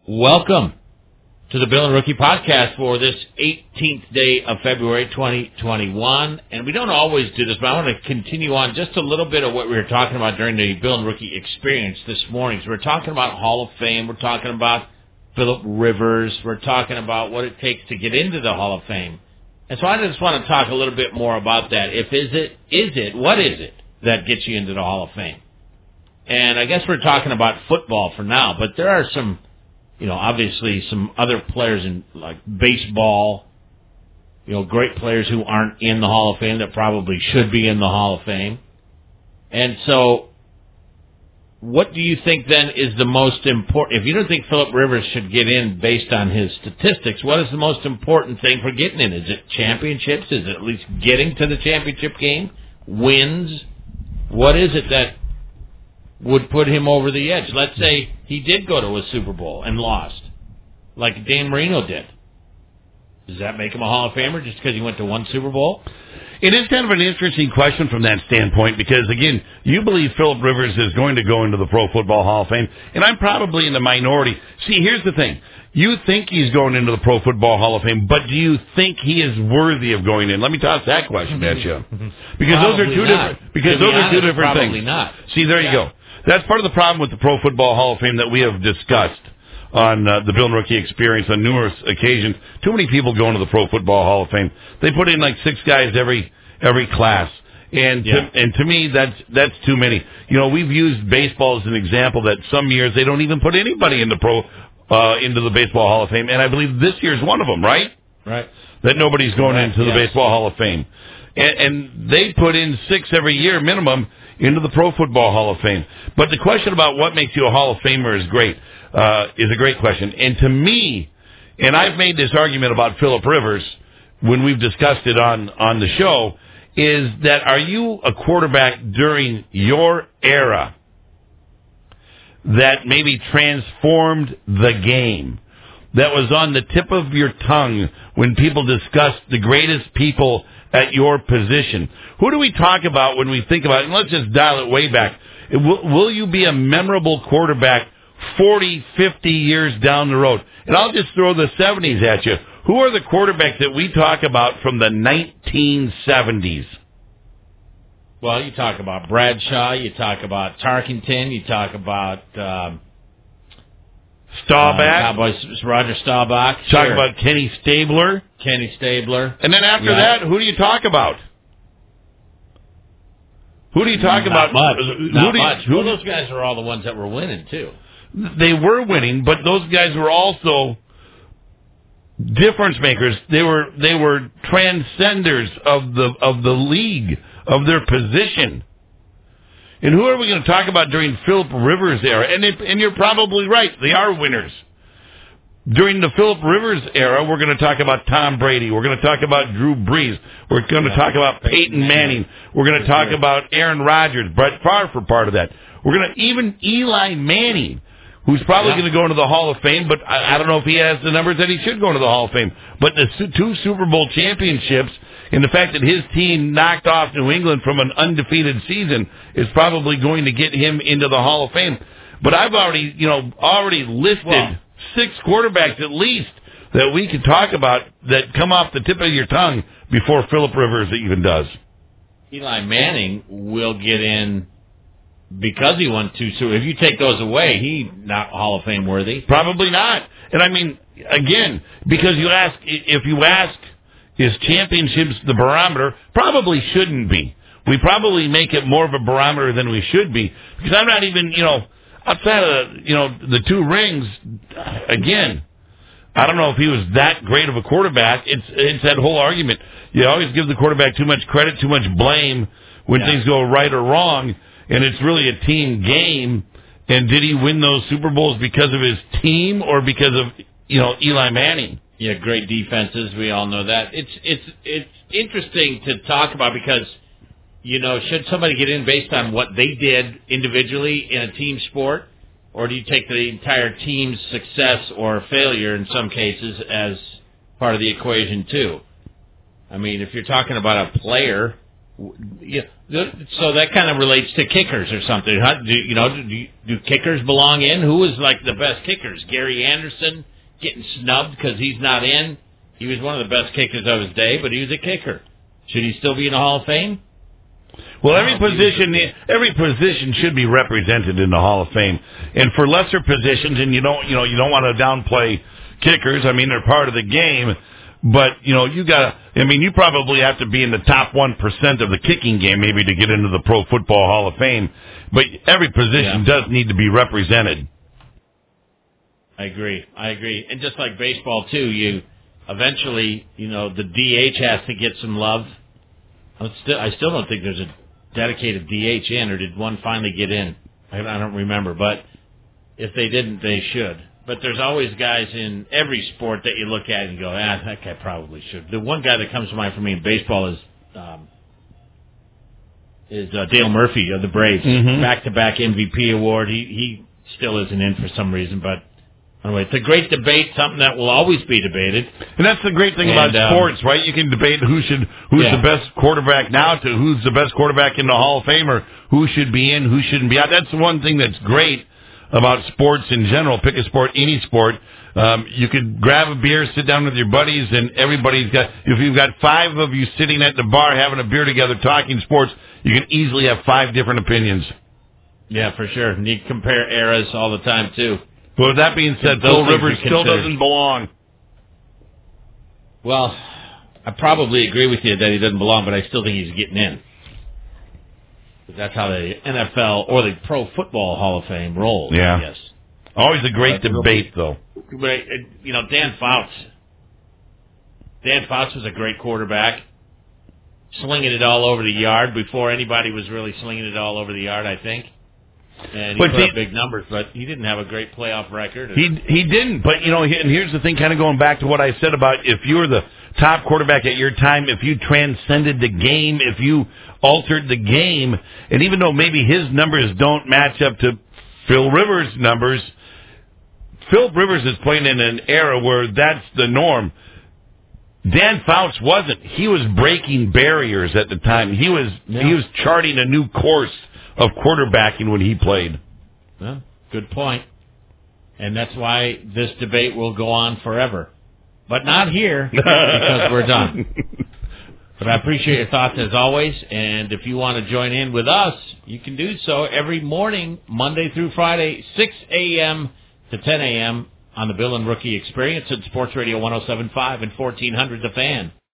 Welcome to the Bill and Rookie podcast for this 18th day of February 2021. And we don't always do this, but I want to continue on just a little bit of what we were talking about during the Bill and Rookie experience this morning. So we're talking about Hall of Fame. We're talking about Phillip Rivers. We're talking about what it takes to get into the Hall of Fame. And so I just want to talk a little bit more about that. What is it that gets you into the Hall of Fame? And I guess we're talking about football for now, but there are some, obviously some other players in like baseball, great players who aren't in the Hall of Fame that probably should be in the Hall of Fame. And so what do you think then is the most important? If you don't think Phillip Rivers should get in based on his statistics, what is the most important thing for getting in? Is it championships? Is it at least getting to the championship game? Wins? What is it that would put him over the edge? Let's say he did go to a Super Bowl and lost, like Dan Marino did. Does that make him a Hall of Famer just because he went to one Super Bowl? It is kind of an interesting question from that standpoint because, again, you believe Phillip Rivers is going to go into the Pro Football Hall of Fame, and I'm probably in the minority. See, here's the thing. You think he's going into the Pro Football Hall of Fame, but do you think he is worthy of going in? Let me toss that question at you. Because those are two different probably things. Not. See, there you go. That's part of the problem with the Pro Football Hall of Fame that we have discussed on the Bill and Rookie experience on numerous occasions. Too many people go into the Pro Football Hall of Fame. They put in like 6 guys every class. And to me, that's too many. We've used baseball as an example that some years they don't even put anybody in the into the Baseball Hall of Fame. And I believe this year's one of them, right? Right. That nobody's going into the Baseball Hall of Fame. And they put in 6 every year minimum into the Pro Football Hall of Fame. But the question about what makes you a Hall of Famer is a great question. And to me, and I've made this argument about Phillip Rivers when we've discussed it on the show, is that are you a quarterback during your era that maybe transformed the game, that was on the tip of your tongue when people discussed the greatest people at your position? Who do we talk about when we think about it? And let's just dial it way back. Will you be a memorable quarterback 40, 50 years down the road? And I'll just throw the 70s at you. Who are the quarterbacks that we talk about from the 1970s? Well, you talk about Bradshaw, you talk about Tarkenton, you talk about Staubach. Roger Staubach. Talk about Kenny Stabler. And then after that, who do you talk about? Who do you talk about? Not much. Well, those guys are all the ones that were winning, too. They were winning, but those guys were also difference makers. They were transcenders of the league, of their position. And who are we going to talk about during Phillip Rivers' era? And you're probably right. They are winners. During the Phillip Rivers era, we're going to talk about Tom Brady. We're going to talk about Drew Brees. We're going to talk about Peyton Manning. We're going to talk about Aaron Rodgers, Brett Favre for part of that. We're going to even Eli Manning, who's probably going to go into the Hall of Fame, but I don't know if he has the numbers that he should go into the Hall of Fame. But the 2 Super Bowl championships and the fact that his team knocked off New England from an undefeated season is probably going to get him into the Hall of Fame. But I've already listed 6 quarterbacks at least that we can talk about that come off the tip of your tongue before Phillip Rivers even does. Eli Manning will get in because he won 2. So if you take those away, he's not Hall of Fame worthy. Probably not. And I mean, again, because if you ask, is championships the barometer? Probably shouldn't be. We probably make it more of a barometer than we should be. Because I'm not even, outside of, the 2 rings, again, I don't know if he was that great of a quarterback. It's that whole argument. You always give the quarterback too much credit, too much blame when things go right or wrong, and it's really a team game. And did he win those Super Bowls because of his team or because of, Eli Manning? Yeah, great defenses. We all know that. It's interesting to talk about because, should somebody get in based on what they did individually in a team sport, or do you take the entire team's success or failure in some cases as part of the equation too? I mean, if you're talking about a player, Yeah, so that kind of relates to kickers or something. Do kickers belong in? Who was like the best kickers? Gary Anderson getting snubbed because he's not in. He was one of the best kickers of his day, but he was a kicker. Should he still be in the Hall of Fame? Well, every position should be represented in the Hall of Fame, and for lesser positions, and you don't want to downplay kickers. I mean, they're part of the game. But, you probably have to be in the top 1% of the kicking game maybe to get into the Pro Football Hall of Fame. But every position does need to be represented. I agree. And just like baseball, too, eventually, the DH has to get some love. I still don't think there's a dedicated DH in, or did one finally get in? I don't remember. But if they didn't, they should. But there's always guys in every sport that you look at and go, that guy probably should. The one guy that comes to mind for me in baseball is Dale Murphy of the Braves. Mm-hmm. Back-to-back MVP award. He still isn't in for some reason. But anyway, it's a great debate, something that will always be debated. And that's the great thing about sports, right? You can debate who's the best quarterback now to who's the best quarterback in the Hall of Fame, or who should be in, who shouldn't be out. That's the one thing that's great about sports in general. Pick a sport, any sport. You could grab a beer, sit down with your buddies, and if you've got 5 of you sitting at the bar having a beer together talking sports, you can easily have 5 different opinions. Yeah, for sure. And you compare eras all the time, too. Well, with that being said, Phil Rivers still doesn't belong. Well, I probably agree with you that he doesn't belong, but I still think he's getting in. That's how the NFL or the Pro Football Hall of Fame rolls. Yeah. Yes. Always a great debate, though. But, Dan Fouts. Dan Fouts was a great quarterback, slinging it all over the yard before anybody was really slinging it all over the yard, I think. And he put up big numbers, but he didn't have a great playoff record. He didn't, but, and here's the thing, kind of going back to what I said about if you were the top quarterback at your time, if you transcended the game, if you altered the game, and even though maybe his numbers don't match up to Phil Rivers' numbers, Phil Rivers is playing in an era where that's the norm. Dan Fouts wasn't. He was breaking barriers at the time. He was charting a new course of quarterbacking when he played. Well, good point. And that's why this debate will go on forever. But not here, because we're done. But I appreciate your thoughts as always, and if you want to join in with us, you can do so every morning, Monday through Friday, 6 a.m. to 10 a.m. on the Bill and Rookie Experience at Sports Radio 107.5 and 1400 The Fan.